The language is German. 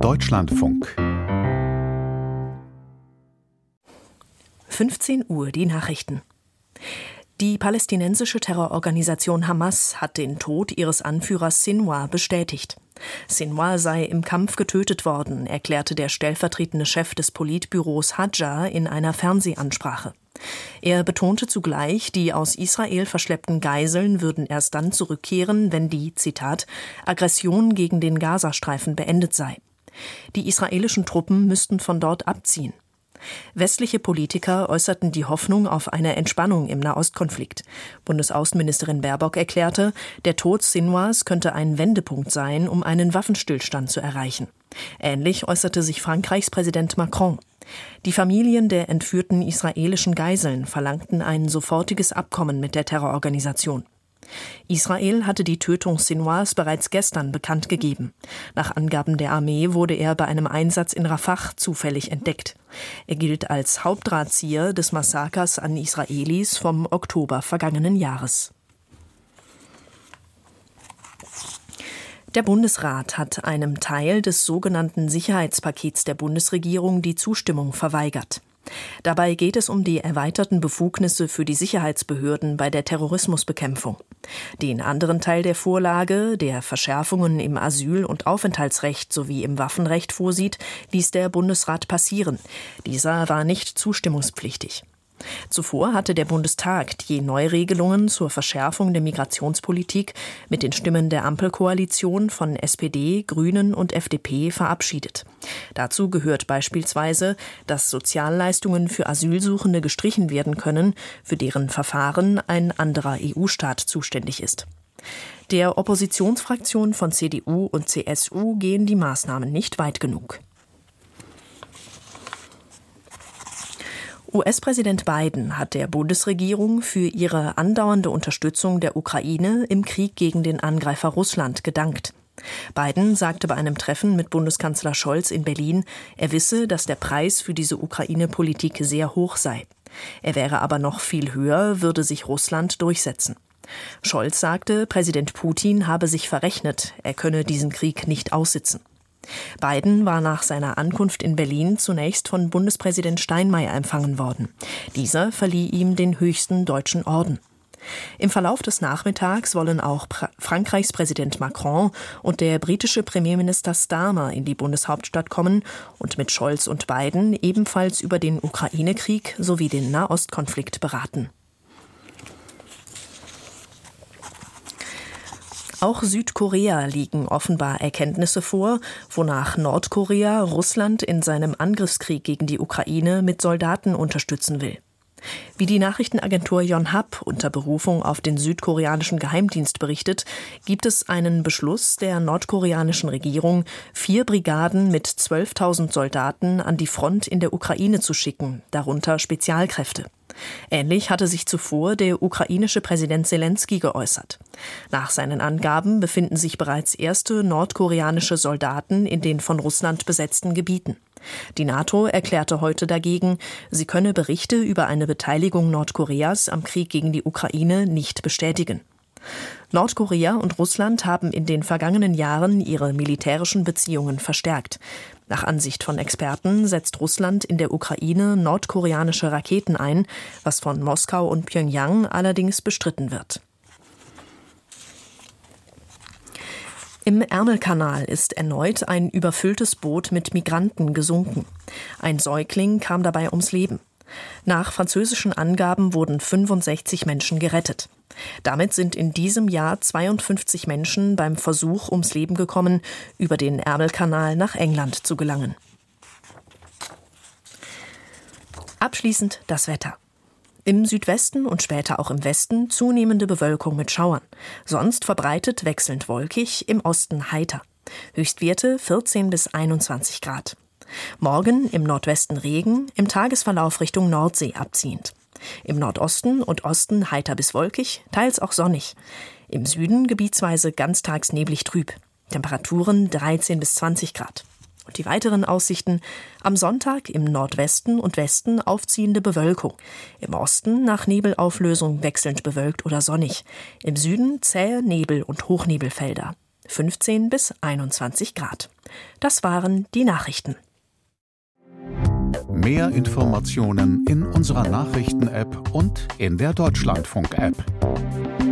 Deutschlandfunk. 15 Uhr, die Nachrichten. Die palästinensische Terrororganisation Hamas hat den Tod ihres Anführers Sinwar bestätigt. Sinwar sei im Kampf getötet worden, erklärte der stellvertretende Chef des Politbüros Hadja in einer Fernsehansprache. Er betonte zugleich, die aus Israel verschleppten Geiseln würden erst dann zurückkehren, wenn die, Zitat, Aggression gegen den Gazastreifen beendet sei. Die israelischen Truppen müssten von dort abziehen. Westliche Politiker äußerten die Hoffnung auf eine Entspannung im Nahostkonflikt. Bundesaußenministerin Baerbock erklärte, der Tod Sinwars könnte ein Wendepunkt sein, um einen Waffenstillstand zu erreichen. Ähnlich äußerte sich Frankreichs Präsident Macron. Die Familien der entführten israelischen Geiseln verlangten ein sofortiges Abkommen mit der Terrororganisation. Israel hatte die Tötung Sinwars bereits gestern bekannt gegeben. Nach Angaben der Armee wurde er bei einem Einsatz in Rafah zufällig entdeckt. Er gilt als Hauptdrahtzieher des Massakers an Israelis vom Oktober vergangenen Jahres. Der Bundesrat hat einem Teil des sogenannten Sicherheitspakets der Bundesregierung die Zustimmung verweigert. Dabei geht es um die erweiterten Befugnisse für die Sicherheitsbehörden bei der Terrorismusbekämpfung. Den anderen Teil der Vorlage, der Verschärfungen im Asyl- und Aufenthaltsrecht sowie im Waffenrecht vorsieht, ließ der Bundesrat passieren. Dieser war nicht zustimmungspflichtig. Zuvor hatte der Bundestag die Neuregelungen zur Verschärfung der Migrationspolitik mit den Stimmen der Ampelkoalition von SPD, Grünen und FDP verabschiedet. Dazu gehört beispielsweise, dass Sozialleistungen für Asylsuchende gestrichen werden können, für deren Verfahren ein anderer EU-Staat zuständig ist. Der Oppositionsfraktion von CDU und CSU gehen die Maßnahmen nicht weit genug. US-Präsident Biden hat der Bundesregierung für ihre andauernde Unterstützung der Ukraine im Krieg gegen den Angreifer Russland gedankt. Biden sagte bei einem Treffen mit Bundeskanzler Scholz in Berlin, er wisse, dass der Preis für diese Ukraine-Politik sehr hoch sei. Er wäre aber noch viel höher, würde sich Russland durchsetzen. Scholz sagte, Präsident Putin habe sich verrechnet, er könne diesen Krieg nicht aussitzen. Biden war nach seiner Ankunft in Berlin zunächst von Bundespräsident Steinmeier empfangen worden. Dieser verlieh ihm den höchsten deutschen Orden. Im Verlauf des Nachmittags wollen auch Frankreichs Präsident Macron und der britische Premierminister Starmer in die Bundeshauptstadt kommen und mit Scholz und Biden ebenfalls über den Ukraine-Krieg sowie den Nahostkonflikt beraten. Auch Südkorea liegen offenbar Erkenntnisse vor, wonach Nordkorea Russland in seinem Angriffskrieg gegen die Ukraine mit Soldaten unterstützen will. Wie die Nachrichtenagentur Yonhap unter Berufung auf den südkoreanischen Geheimdienst berichtet, gibt es einen Beschluss der nordkoreanischen Regierung, 4 Brigaden mit 12.000 Soldaten an die Front in der Ukraine zu schicken, darunter Spezialkräfte. Ähnlich hatte sich zuvor der ukrainische Präsident Selenskyj geäußert. Nach seinen Angaben befinden sich bereits erste nordkoreanische Soldaten in den von Russland besetzten Gebieten. Die NATO erklärte heute dagegen, sie könne Berichte über eine Beteiligung Nordkoreas am Krieg gegen die Ukraine nicht bestätigen. Nordkorea und Russland haben in den vergangenen Jahren ihre militärischen Beziehungen verstärkt. Nach Ansicht von Experten setzt Russland in der Ukraine nordkoreanische Raketen ein, was von Moskau und Pjöngjang allerdings bestritten wird. Im Ärmelkanal ist erneut ein überfülltes Boot mit Migranten gesunken. Ein Säugling kam dabei ums Leben. Nach französischen Angaben wurden 65 Menschen gerettet. Damit sind in diesem Jahr 52 Menschen beim Versuch ums Leben gekommen, über den Ärmelkanal nach England zu gelangen. Abschließend das Wetter. Im Südwesten und später auch im Westen zunehmende Bewölkung mit Schauern. Sonst verbreitet wechselnd wolkig, im Osten heiter. Höchstwerte 14 bis 21 Grad. Morgen im Nordwesten Regen, im Tagesverlauf Richtung Nordsee abziehend. Im Nordosten und Osten heiter bis wolkig, teils auch sonnig. Im Süden gebietsweise ganztags neblig trüb. Temperaturen 13 bis 20 Grad. Und die weiteren Aussichten: am Sonntag im Nordwesten und Westen aufziehende Bewölkung. Im Osten nach Nebelauflösung wechselnd bewölkt oder sonnig. Im Süden zähe Nebel und Hochnebelfelder. 15 bis 21 Grad. Das waren die Nachrichten. Mehr Informationen in unserer Nachrichten-App und in der Deutschlandfunk-App.